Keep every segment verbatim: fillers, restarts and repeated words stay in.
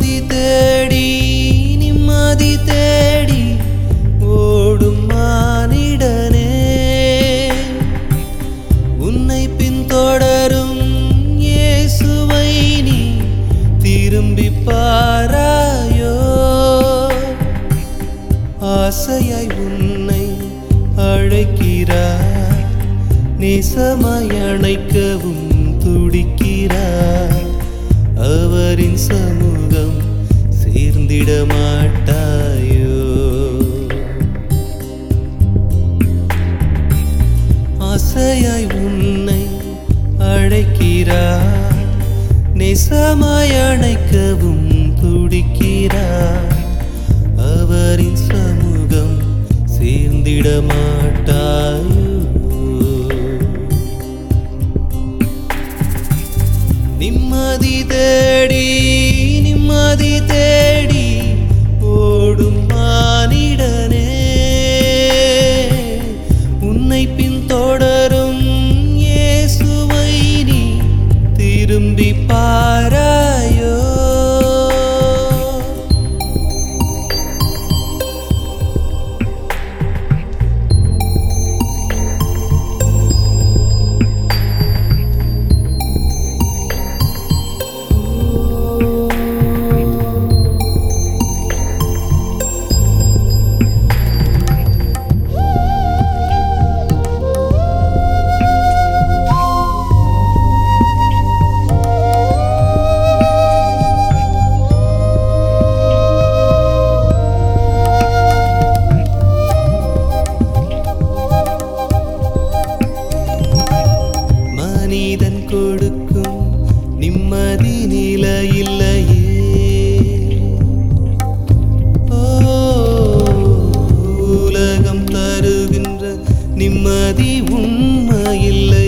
நிம்மதி தேடி நிம்மதி தேடி ஓடும் மானிடனே, உன்னை பின்தொடரும் இயேசுவை நீ திரும்பி பாராயோ. ஆசையாய் உன்னை அழைக்கிறார், நேசமாய் அணைக்கவும் துடிக்கிறார். அவரின் சமூகம் சேர்ந்திட மாட்டாயோ. ஆசையாய் உன்னை அழைக்கிறார், நேசமாய் அணைக்கவும் துடிக்கிறார். அவரின் சமூகம் சேர்ந்திட மாட்டாயோ. நிம்மதி தேடி நிம்மதி தேடி ஓடும் மானிடனே, உன்னை பின்தொடரும் இயேசுவை நீ திரும்பி பாராயோ. மனிதன் கொடுக்கும் நிம்மதி நிலையில்லையே, உலகம் தருகின்ற நிம்மதி உண்மையில்லை.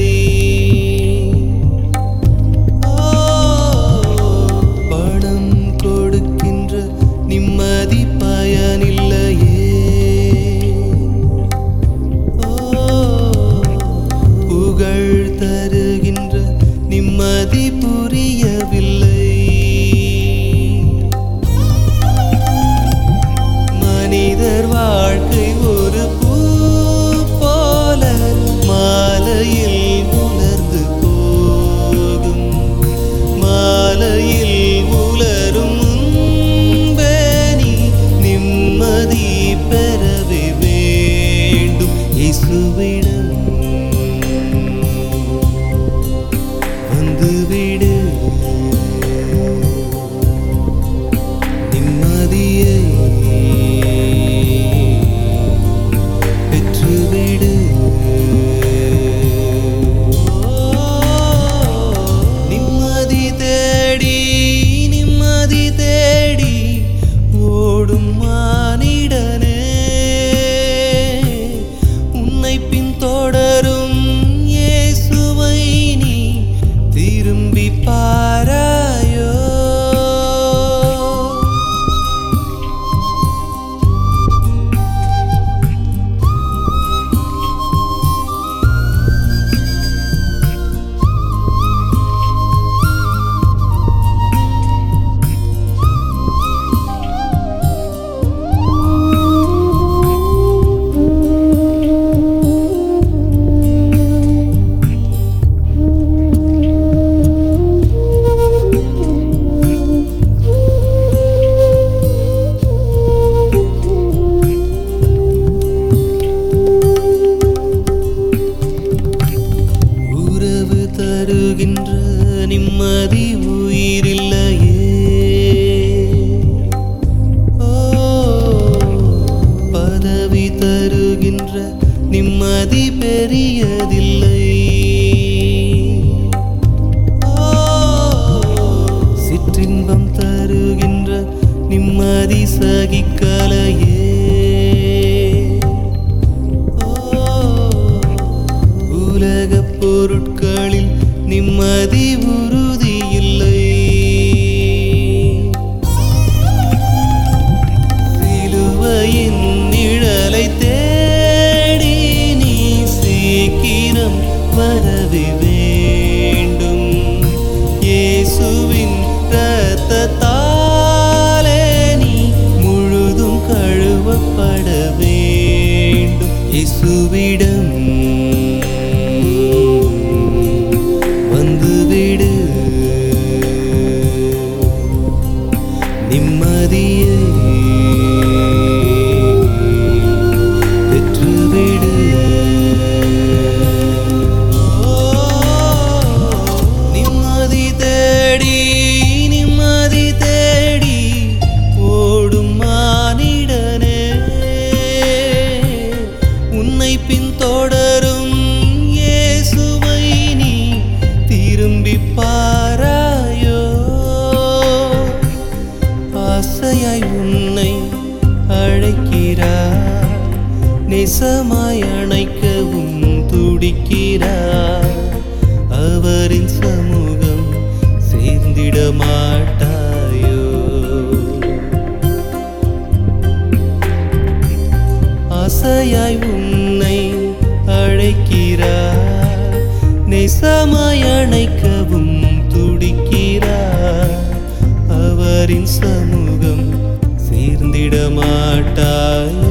பணம் கொடுக்கின்ற நிம்மதி பயனில்லையே, புகழ் தருகின்ற நிம்மதி புரியவில்லை. மனிதர் வாழ்க்கை ஒரு பூ போல மாலையில் உலர்ந்து போகும். மாலையில் உலரும் முன்பே நீ நிம்மதி பெறவே வேண்டும். இயேசுவிடம் வந்துவிடு, நிம்மதியை பெற்றுவிடு. நிம்மதி தேடி நிம்மதி தேடி ஓடும் மானிடனே, உன்னை பின்தொடரும் இயேசுவை நீ திரும்பி பாராயோ. தருகின்ற நிம்மதி உயிரில்லையே, பதவி தருகின்ற நிம்மதி பெரியதில்லை. சிற்றின்பம் தருகின்ற நிம்மதி சகிக்கலையே, உலகப் பொருட்களில் நிம்மதி உறுதியில்லை. சிலுவையின் நிழலை தேடி நீ சீக்கிரம் இயேசுவிடம் வந்துவிடு, நிம்மதியை பெற்றுவிடு. நிம்மதி தேடி நிம்மதி தேடி ஓடும் மானிடனே, உன்னை பின்தொடரும் இயேசுவை நீ திரும்பி பாராயோ. ஆசையாய் உன்னை அழைக்கிறார், நேசமாய் அணைக்கவும் துடிக்கிறார். அவரின் சமூகம் சேர்ந்திட மாட்டாயோ. ஆசையாய் உன்னை அழைக்கிறார், நேசமாய் அணைக்கவும் துடிக்கிறார். அவரின் சமூகம் சேர்ந்திட மாட்டாய்.